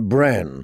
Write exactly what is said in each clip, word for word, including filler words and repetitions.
Bran.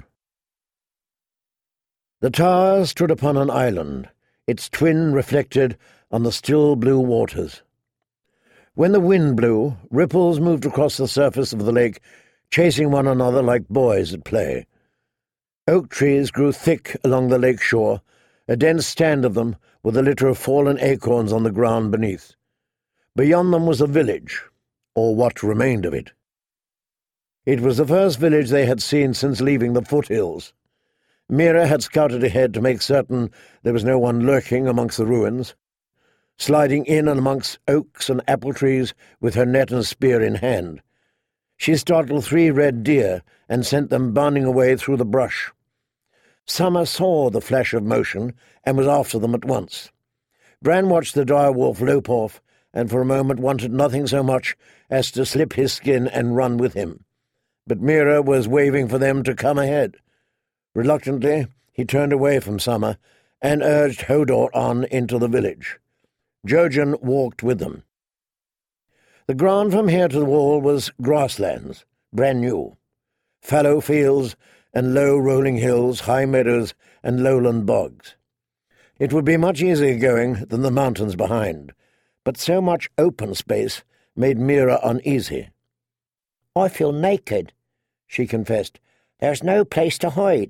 The tower stood upon an island, its twin reflected on the still blue waters. When the wind blew, ripples moved across the surface of the lake, chasing one another like boys at play. Oak trees grew thick along the lake shore, a dense stand of them with a litter of fallen acorns on the ground beneath. Beyond them was a village, or what remained of it. It was the first village they had seen since leaving the foothills. Mira had scouted ahead to make certain there was no one lurking amongst the ruins. Sliding in and amongst oaks and apple trees with her net and spear in hand, she startled three red deer and sent them bounding away through the brush. Summer saw the flash of motion and was after them at once. Bran watched the dire wolf lope off, and for a moment wanted nothing so much as to slip his skin and run with him. But Mira was waving for them to come ahead. Reluctantly, he turned away from Summer and urged Hodor on into the village. Jojen walked with them. The ground from here to the wall was grasslands, brand new. Fallow fields and low rolling hills, high meadows and lowland bogs. It would be much easier going than the mountains behind, but so much open space made Mira uneasy. "I feel naked," she confessed. "There's no place to hide."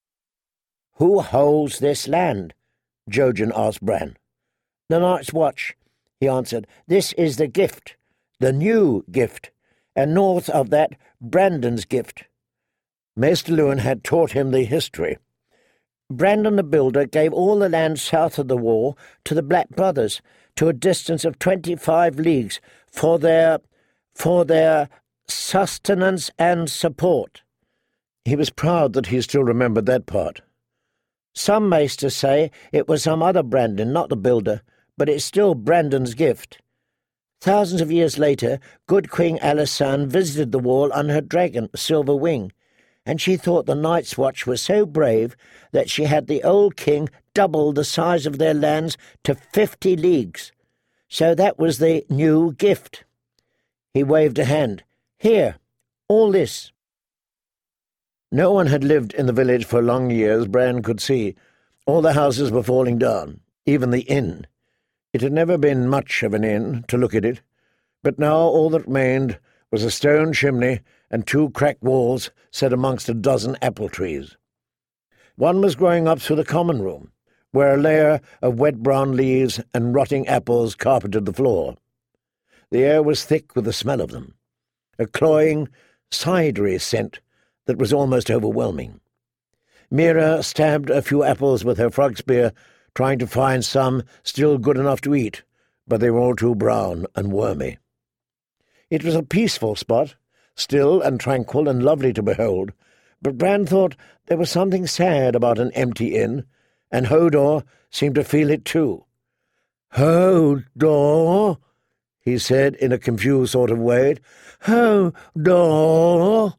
"Who holds this land?" Jojen asked Bran. "The Night's Watch," he answered. "This is the gift, the new gift, and north of that, Brandon's gift." Maester Luwin had taught him the history. Brandon the Builder gave all the land south of the wall to the Black Brothers, to a distance of twenty-five leagues, for their, for their sustenance and support. He was proud that he still remembered that part. Some maesters say it was some other Brandon, not the Builder, but it's still Brandon's gift. Thousands of years later, good Queen Alysanne visited the wall on her dragon, Silver Wing, and she thought the Night's Watch was so brave that she had the old king double the size of their lands to fifty leagues. So that was the new gift. He waved a hand. "Here, all this." No one had lived in the village for long years, Bran could see. All the houses were falling down, even the inn. It had never been much of an inn, to look at it, but now all that remained was a stone chimney and two cracked walls set amongst a dozen apple trees. One was growing up through the common room, where a layer of wet brown leaves and rotting apples carpeted the floor. The air was thick with the smell of them, a cloying, cidery scent that was almost overwhelming. Mira stabbed a few apples with her frog spear, trying to find some still good enough to eat, but they were all too brown and wormy. It was a peaceful spot, still and tranquil and lovely to behold, but Bran thought there was something sad about an empty inn, and Hodor seemed to feel it too. "Hodor," he said in a confused sort of way. "Hodor,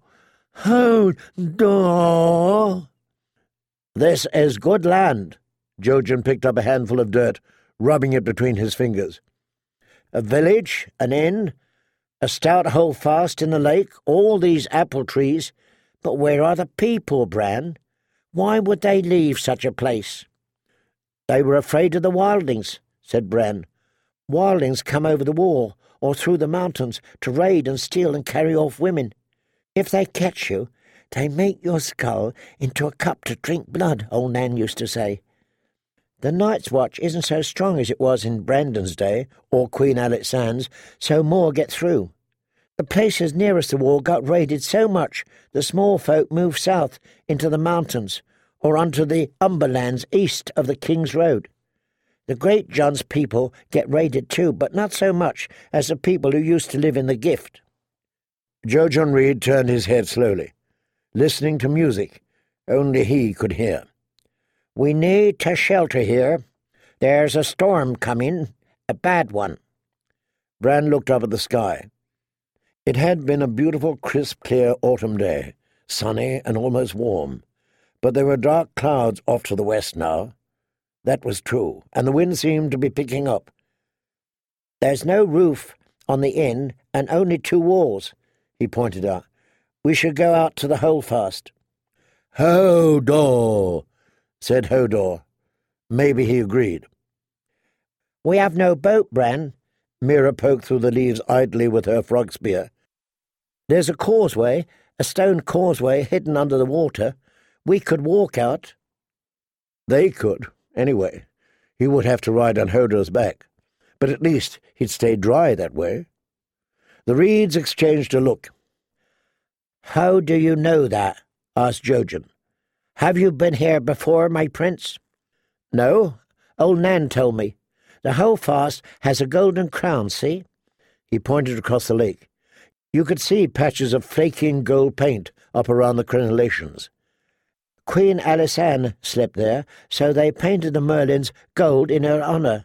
Hodor." "This is good land." Jojen picked up a handful of dirt, rubbing it between his fingers. "A village, an inn, a stout holdfast in the lake, all these apple trees. But where are the people, Bran? Why would they leave such a place?" "They were afraid of the wildlings," said Bran. "Wildlings come over the wall or through the mountains to raid and steal and carry off women. If they catch you, they make your skull into a cup to drink blood," old Nan used to say. "The Night's Watch isn't so strong as it was in Brandon's day, or Queen Alysanne's, so more get through. The places nearest the wall got raided so much the small folk moved south into the mountains or onto the Umberlands east of the King's Road. The Great John's people get raided too, but not so much as the people who used to live in the Gift." Jojen Reed turned his head slowly, listening to music only he could hear. "We need to shelter here. There's a storm coming, a bad one." Bran looked up at the sky. It had been a beautiful, crisp, clear autumn day, sunny and almost warm, but there were dark clouds off to the west now. That was true, and the wind seemed to be picking up. "There's no roof on the inn and only two walls," he pointed out. "We should go out to the holdfast." "Hodor," said Hodor. Maybe he agreed. "We have no boat, Bran." Mira poked through the leaves idly with her frog spear. "There's a causeway, a stone causeway hidden under the water. We could walk out." They could, anyway. He would have to ride on Hodor's back, but at least he'd stay dry that way. The reeds exchanged a look. "How do you know that?" asked Jojen. "Have you been here before, my prince?" "No. Old Nan told me. The Holdfast has a golden crown, see?" He pointed across the lake. You could see patches of flaking gold paint up around the crenellations. "Queen Alysanne slept there, so they painted the merlins gold in her honour."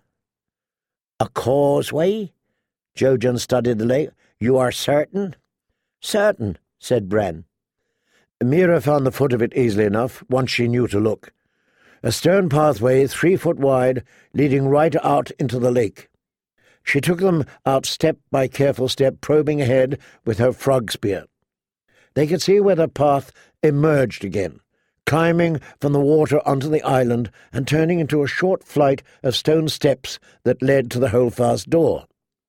"A causeway?" Jojen studied the lake. "You are certain?" "Certain," said Bran. Mira found the foot of it easily enough, once she knew to look. A stone pathway three foot wide, leading right out into the lake. She took them out step by careful step, probing ahead with her frog spear. They could see where the path emerged again, climbing from the water onto the island and turning into a short flight of stone steps that led to the Holdfast door.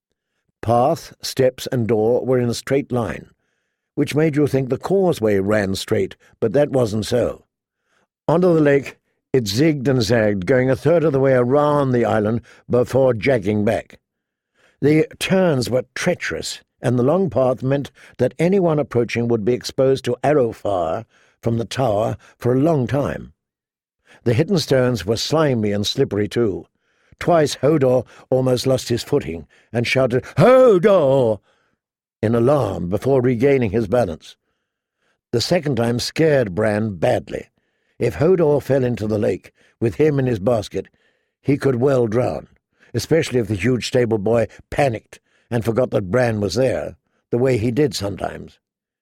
Path, steps, and door were in a straight line, which made you think the causeway ran straight, but that wasn't so. Onto the lake it zigged and zagged, going a third of the way around the island before jagging back. The turns were treacherous, and the long path meant that anyone approaching would be exposed to arrow fire from the tower for a long time. The hidden stones were slimy and slippery too. Twice Hodor almost lost his footing and shouted, "Hodor!" in alarm before regaining his balance. The second time scared Bran badly. If Hodor fell into the lake, with him in his basket, he could well drown, especially if the huge stable boy panicked and forgot that Bran was there, the way he did sometimes.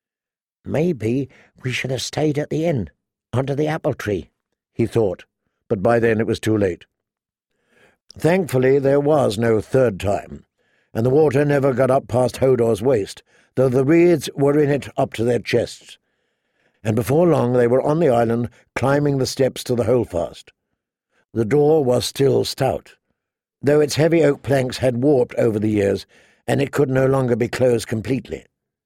"Maybe we should have stayed at the inn, under the apple tree," he thought, but by then it was too late. Thankfully there was no third time, and the water never got up past Hodor's waist, though the reeds were in it up to their chests. And before long they were on the island, climbing the steps to the Holdfast. The door was still stout, though its heavy oak planks had warped over the years, and it could no longer be closed completely.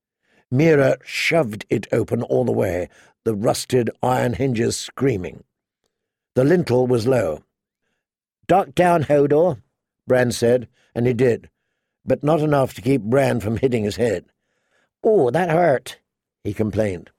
Mira shoved it open all the way, the rusted iron hinges screaming. The lintel was low. "Duck down, Hodor," Bran said, and he did, but not enough to keep Bran from hitting his head. "Oh, that hurt," he complained.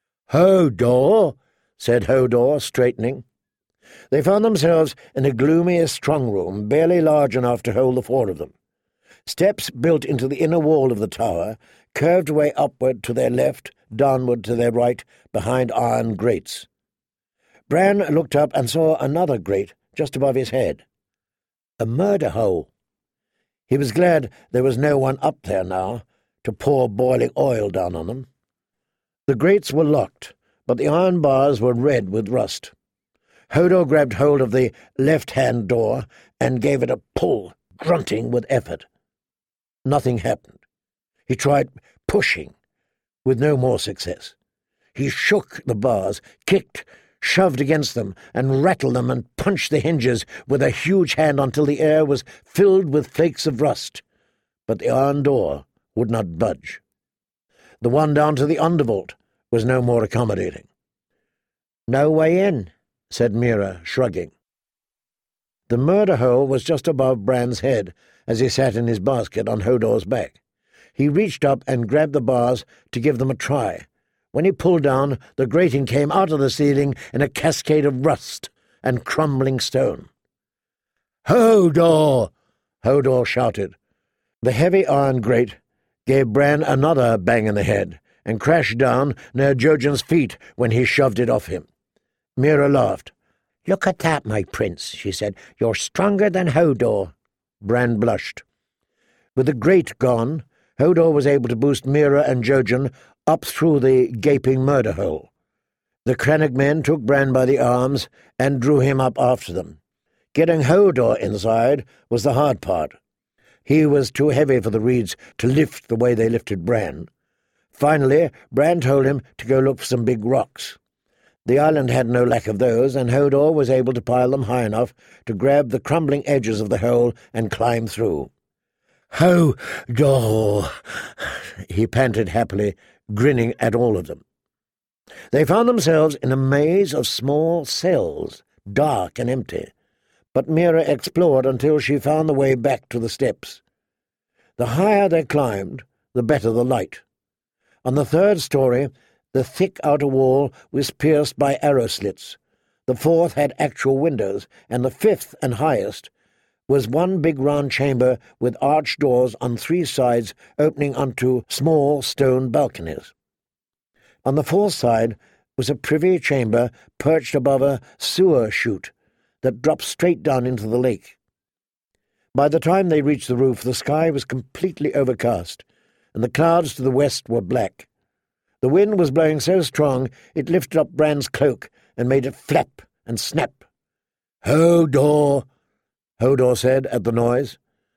"Hodor," said Hodor, straightening. They found themselves in a gloomy strong room, barely large enough to hold the four of them. Steps built into the inner wall of the tower curved away upward to their left, downward to their right, behind iron grates. Bran looked up and saw another grate just above his head. A murder hole. He was glad there was no one up there now to pour boiling oil down on them. The grates were locked, but the iron bars were red with rust. Hodor grabbed hold of the left-hand door and gave it a pull, grunting with effort. Nothing happened. He tried pushing, with no more success. He shook the bars, kicked, shoved against them, and rattled them and punched the hinges with a huge hand until the air was filled with flakes of rust. But the iron door would not budge. The one down to the undervault was no more accommodating. "No way in," said Mira, shrugging. The murder hole was just above Bran's head as he sat in his basket on Hodor's back. He reached up and grabbed the bars to give them a try. When he pulled down, the grating came out of the ceiling in a cascade of rust and crumbling stone. "Hodor!" Hodor shouted. The heavy iron grate gave Bran another bang in the head and crashed down near Jojen's feet when he shoved it off him. Mira laughed. "Look at that, my prince," she said. "You're stronger than Hodor." Bran blushed. With the grate gone, Hodor was able to boost Mira and Jojen up through the gaping murder hole. The Cranach men took Bran by the arms and drew him up after them. Getting Hodor inside was the hard part. He was too heavy for the reeds to lift the way they lifted Bran. Finally, Bran told him to go look for some big rocks. The island had no lack of those, and Hodor was able to pile them high enough to grab the crumbling edges of the hole and climb through. "Hodor!" he panted happily, grinning at all of them. They found themselves in a maze of small cells, dark and empty, but Mira explored until she found the way back to the steps. The higher they climbed, the better the light. On the third story, the thick outer wall was pierced by arrow slits. The fourth had actual windows, and the fifth and highest was one big round chamber with arched doors on three sides opening onto small stone balconies. On the fourth side was a privy chamber perched above a sewer chute that dropped straight down into the lake. By the time they reached the roof, the sky was completely overcast, and the clouds to the west were black. The wind was blowing so strong it lifted up Bran's cloak and made it flap and snap. "Hodor!" Hodor said at the noise.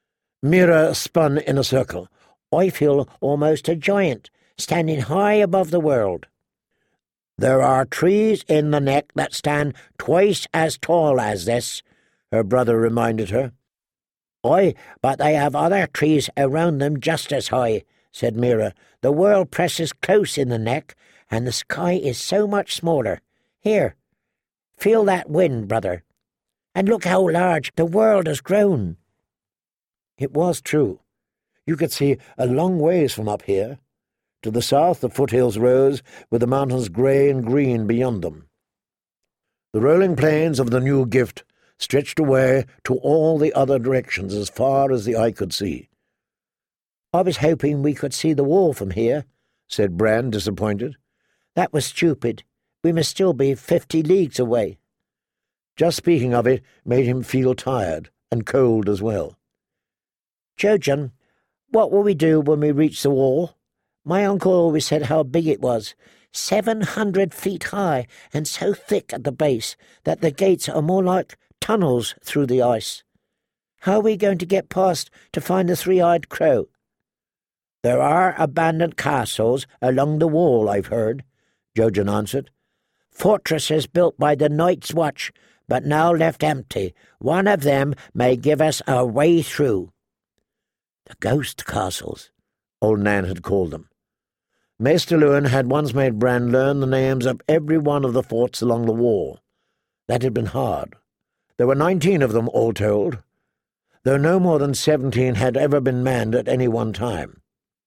Mira spun in a circle. "I feel almost a giant, standing high above the world." "There are trees in the neck that stand twice as tall as this," her brother reminded her. "Aye, but they have other trees around them just as high," said Mira. "The world presses close in the neck, and the sky is so much smaller. Here, feel that wind, brother, and look how large the world has grown." It was true. You could see a long ways from up here. To the south the foothills rose, with the mountains grey and green beyond them. The rolling plains of the new gift stretched away to all the other directions as far as the eye could see. "I was hoping we could see the wall from here," said Bran, disappointed. "That was stupid. We must still be fifty leagues away." Just speaking of it made him feel tired, and cold as well. "Jojen, what will we do when we reach the wall? My uncle always said how big it was, seven hundred feet high, and so thick at the base that the gates are more like tunnels through the ice. How are we going to get past to find the three-eyed crow?" "There are abandoned castles along the wall, I've heard," Jojen answered. "Fortresses built by the Night's Watch, but now left empty. One of them may give us a way through." "The ghost castles," Old Nan had called them. Maester Luwin had once made Bran learn the names of every one of the forts along the wall. That had been hard. There were nineteen of them all told, though no more than seventeen had ever been manned at any one time.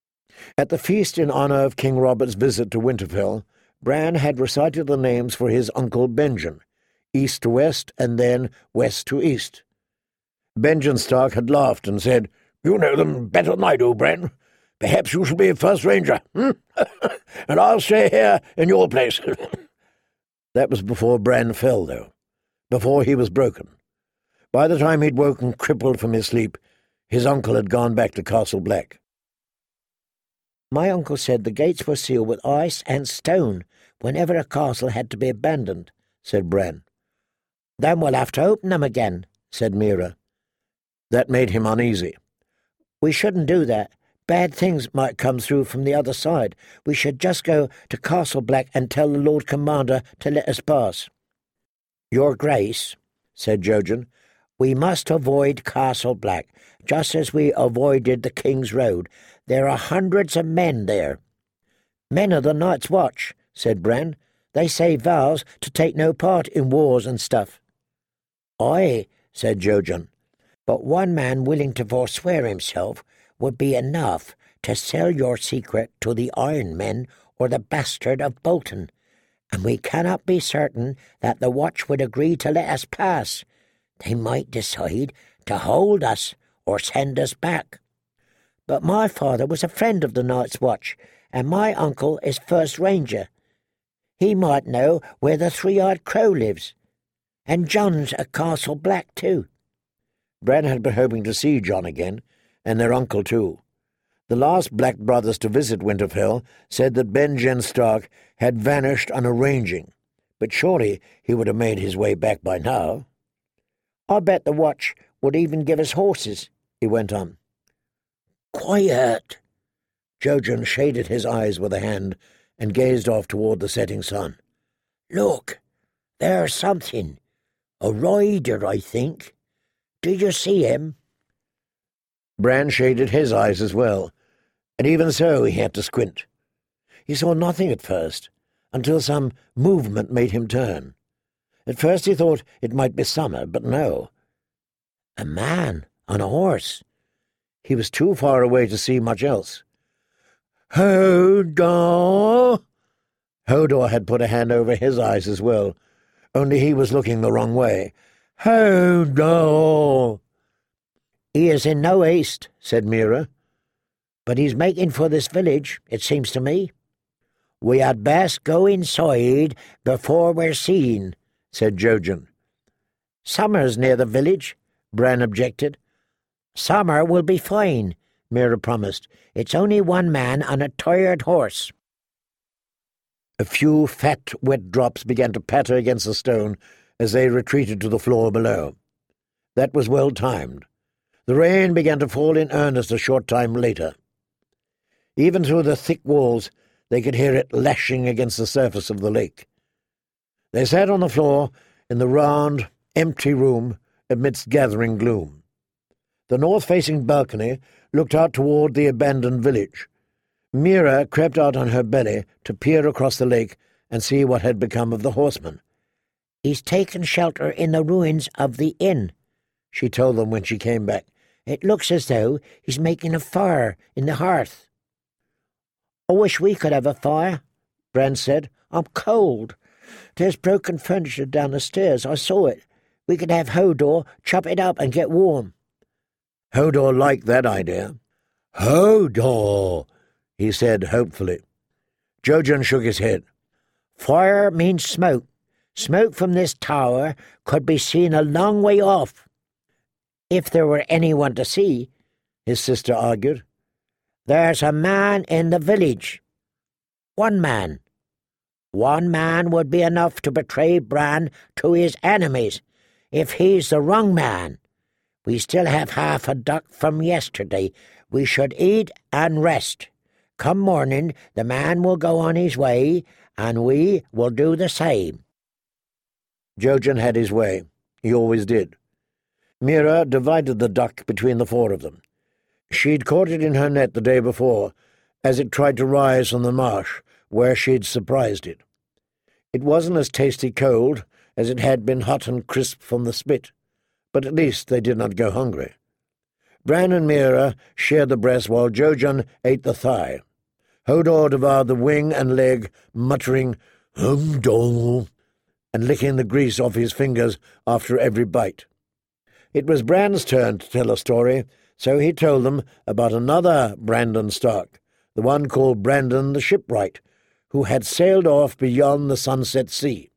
At the feast in honour of King Robert's visit to Winterfell, Bran had recited the names for his uncle Benjen, east to west and then west to east. Benjen Stark had laughed and said, "You know them better than I do, Bran. Perhaps you shall be first ranger, hmm? and I'll stay here in your place." That was before Bran fell, though, before he was broken. By the time he'd woken crippled from his sleep, his uncle had gone back to Castle Black. "My uncle said the gates were sealed with ice and stone whenever a castle had to be abandoned," said Bran. "Then we'll have to open them again," said Mira. That made him uneasy. "We shouldn't do that. Bad things might come through from the other side. We should just go to Castle Black and tell the Lord Commander to let us pass." "Your Grace," said Jojen, "we must avoid Castle Black, just as we avoided the King's Road. There are hundreds of men there." "Men of the Night's Watch," said Bran. "They say vows to take no part in wars and stuff." "Aye," said Jojen, "but one man willing to forswear himself would be enough to sell your secret to the Iron Men or the Bastard of Bolton, and we cannot be certain that the Watch would agree to let us pass. They might decide to hold us or send us back." "But my father was a friend of the Night's Watch, and my uncle is first ranger. He might know where the three-eyed crow lives. And John's at Castle Black, too." Bran had been hoping to see John again, and their uncle too. The last Black brothers to visit Winterfell said that Benjen Stark had vanished on a ranging, but surely he would have made his way back by now. "I bet the Watch would even give us horses," he went on. "Quiet!" Jojen shaded his eyes with a hand and gazed off toward the setting sun. Look, there's something. A rider, I think. Did you see him? Bran shaded his eyes as well, and even so he had to squint. He saw nothing at first, until some movement made him turn. At first he thought it might be Summer, but no. A man on a horse. He was too far away to see much else. Hodor! Hodor had put a hand over his eyes as well, only he was looking the wrong way. Hodor! He is in no haste, said Meera, but he's making for this village, it seems to me. We had best go inside before we're seen, said Jojen. Summer's near the village, Bran objected. Summer will be fine, Meera promised. It's only one man on a tired horse. A few fat, wet drops began to patter against the stone as they retreated to the floor below. That was well timed. The rain began to fall in earnest a short time later. Even through the thick walls they could hear it lashing against the surface of the lake. They sat on the floor in the round, empty room amidst gathering gloom. The north-facing balcony looked out toward the abandoned village. Meera crept out on her belly to peer across the lake and see what had become of the horseman. He's taken shelter in the ruins of the inn, she told them when she came back. It looks as though he's making a fire in the hearth. I wish we could have a fire, Bran said. I'm cold. There's broken furniture down the stairs. I saw it. We could have Hodor chop it up and get warm. Hodor liked that idea. Hodor, he said hopefully. Jojen shook his head. Fire means smoke. Smoke from this tower could be seen a long way off. If there were anyone to see, his sister argued. There's a man in the village. One man. One man would be enough to betray Bran to his enemies, if he's the wrong man. We still have half a duck from yesterday. We should eat and rest. Come morning, the man will go on his way, and we will do the same. Jojen had his way. He always did. Meera divided the duck between the four of them. She'd caught it in her net the day before, as it tried to rise from the marsh, where she'd surprised it. It wasn't as tasty cold as it had been hot and crisp from the spit, but at least they did not go hungry. Bran and Meera shared the breast while Jojen ate the thigh. Hodor devoured the wing and leg, muttering, "Hum-dong," and licking the grease off his fingers after every bite. It was Bran's turn to tell a story, so he told them about another Brandon Stark, the one called Brandon the Shipwright, who had sailed off beyond the Sunset Sea.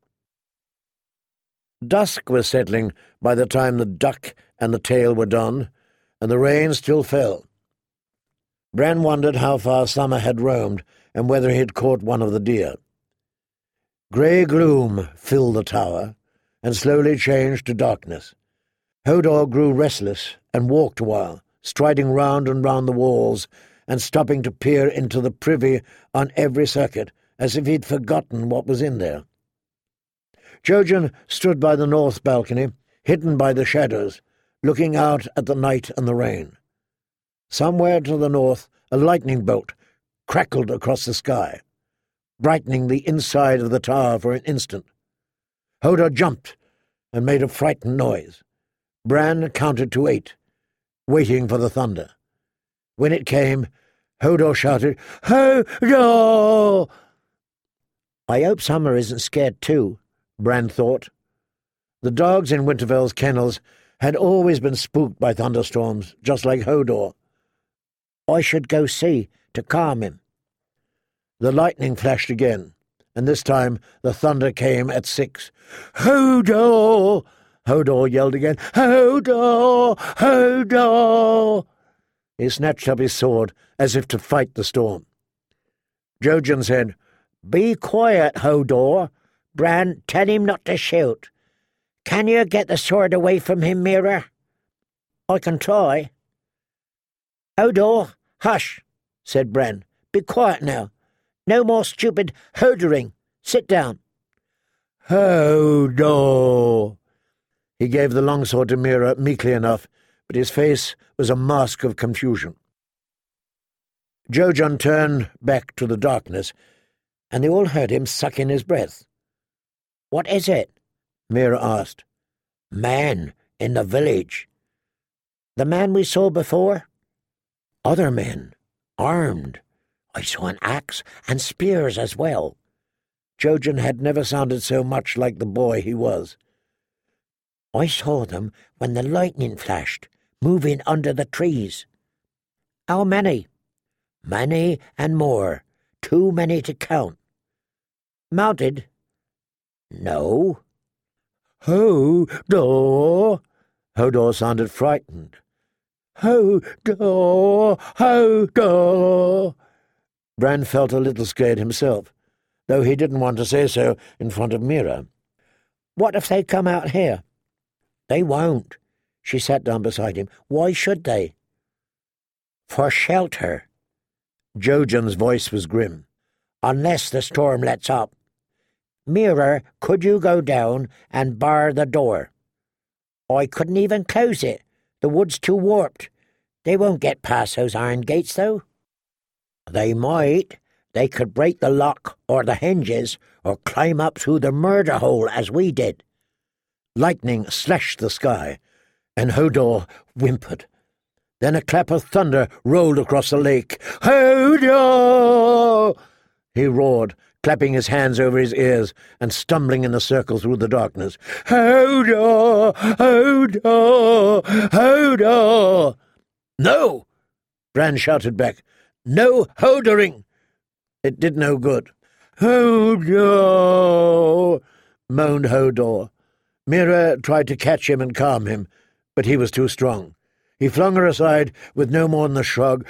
Dusk was settling by the time the duck and the tale were done, and the rain still fell. Bran wondered how far Summer had roamed and whether he had caught one of the deer. Grey gloom filled the tower and slowly changed to darkness. Hodor grew restless and walked a while, striding round and round the walls and stopping to peer into the privy on every circuit, as if he'd forgotten what was in there. Jojen stood by the north balcony, hidden by the shadows, looking out at the night and the rain. Somewhere to the north a lightning bolt crackled across the sky, brightening the inside of the tower for an instant. Hodor jumped and made a frightened noise. Bran counted to eight, waiting for the thunder. When it came, Hodor shouted, "Hodor!" I hope Summer isn't scared too, Bran thought. The dogs in Winterfell's kennels had always been spooked by thunderstorms, just like Hodor. I should go see to calm him. The lightning flashed again, and this time the thunder came at six. "Hodor!" Hodor yelled again. "Hodor! Hodor!" He snatched up his sword as if to fight the storm. Jojen said, "Be quiet, Hodor. Bran, tell him not to shoot. Can you get the sword away from him, Meera?" "I can try." "Hodor, hush," said Bran. "Be quiet now. No more stupid hodoring. Sit down." Hodor! He gave the longsword to Mira meekly enough, but his face was a mask of confusion. Jojen turned back to the darkness, and they all heard him suck in his breath. "What is it?" Mira asked. "Man in the village." "The man we saw before?" "Other men, armed. I saw an axe and spears as well." Jojen had never sounded so much like the boy he was. "I saw them when the lightning flashed, moving under the trees." "How many?" "Many and more. Too many to count." "Mounted?" "No." "Hodor!" Hodor sounded frightened. "Hodor! Hodor!" Bran felt a little scared himself, though he didn't want to say so in front of Mira. "What if they come out here?" "They won't." She sat down beside him. "Why should they?" "For shelter." Jojen's voice was grim. "Unless the storm lets up. Mira, could you go down and bar the door?" "I couldn't even close it. The wood's too warped. They won't get past those iron gates, though." "They might. They could break the lock or the hinges, or climb up through the murder hole as we did." Lightning slashed the sky, and Hodor whimpered. Then a clap of thunder rolled across the lake. "Hodor!" he roared, clapping his hands over his ears and stumbling in a circle through the darkness. "Hodor! Hodor! Hodor!" "No!" Bran shouted back. "No hodoring!" It did no good. "Hodor!" moaned Hodor. Mira tried to catch him and calm him, but he was too strong. He flung her aside with no more than a shrug.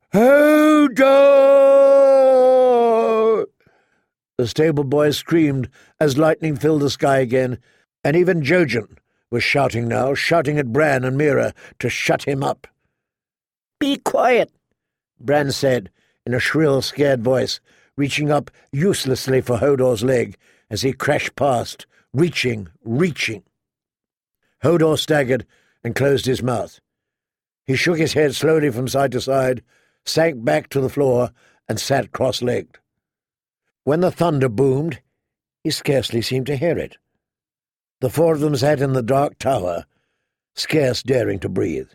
"Hodor!" The stable boy screamed as lightning filled the sky again, and even Jojen was shouting now, shouting at Bran and Mira to shut him up. "Be quiet," Bran said in a shrill, scared voice, reaching up uselessly for Hodor's leg as he crashed past, reaching, reaching. Hodor staggered and closed his mouth. He shook his head slowly from side to side, sank back to the floor, and sat cross-legged. When the thunder boomed, he scarcely seemed to hear it. The four of them sat in the dark tower, scarce daring to breathe.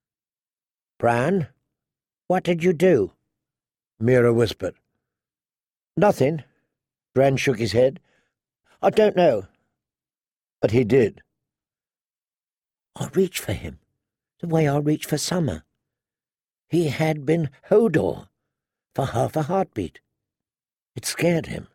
"Bran, what did you do?" Mira whispered. "Nothing." Bran shook his head. "I don't know." But he did. "I reached for him, the way I reached for Summer. He had been Hodor for half a heartbeat. It scared him."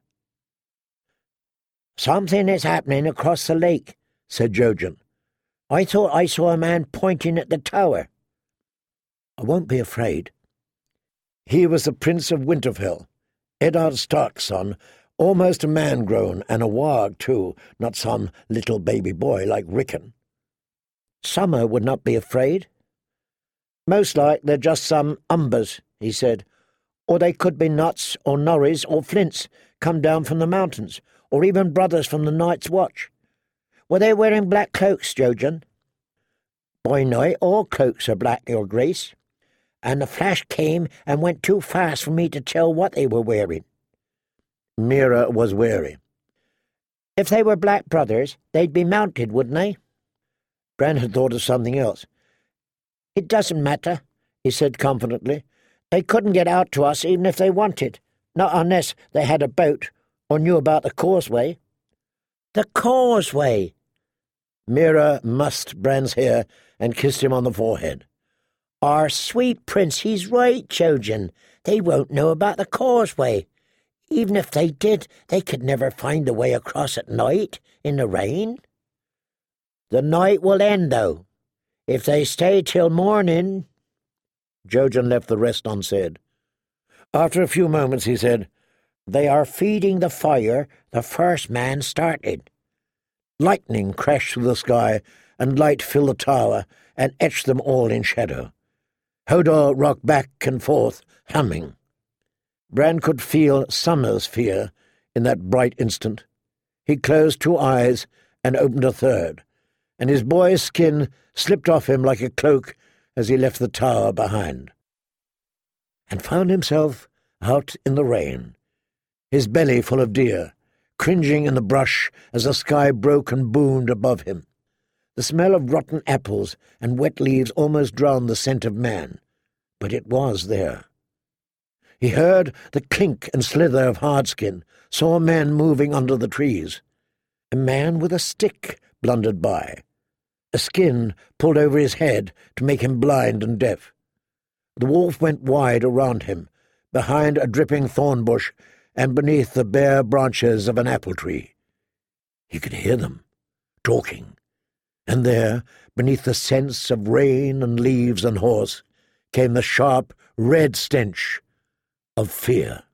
"Something is happening across the lake," said Jojen. "I thought I saw a man pointing at the tower." "I won't be afraid." He was the Prince of Winterfell, Eddard Stark's son, almost a man grown, and a warg too, not some little baby boy like Rickon. "Summer would not be afraid." "Most like they're just some umbers," he said. "Or they could be Nuts or Norries or Flints come down from the mountains, or even brothers from the Night's Watch. Were they wearing black cloaks, Jojen?" "By night all cloaks are black, Your Grace, and the flash came and went too fast for me to tell what they were wearing." Mira was wary. "If they were black brothers, they'd be mounted, wouldn't they?" Bran had thought of something else. "It doesn't matter," he said confidently. "They couldn't get out to us even if they wanted, not unless they had a boat or knew about the causeway." "The causeway!" Mira mussed Bran's hair and kissed him on the forehead. "Our sweet prince, he's right, Jojen. They won't know about the causeway. Even if they did, they could never find the way across at night, in the rain." "The night will end, though. If they stay till morning—" Jojen left the rest unsaid. After a few moments he said, "They are feeding the fire the first man started." Lightning crashed through the sky, and light filled the tower and etched them all in shadow. Hodor rocked back and forth, humming. Bran could feel Summer's fear in that bright instant. He closed two eyes and opened a third, and his boy's skin slipped off him like a cloak as he left the tower behind, and found himself out in the rain, his belly full of deer, cringing in the brush as the sky broke and boomed above him. The smell of rotten apples and wet leaves almost drowned the scent of man, but it was there. He heard the clink and slither of Hardskin, saw men moving under the trees. A man with a stick blundered by. A skin pulled over his head to make him blind and deaf. The wolf went wide around him, behind a dripping thorn bush and beneath the bare branches of an apple tree. He could hear them, talking, and there, beneath the scents of rain and leaves and horse, came the sharp, red stench of fear.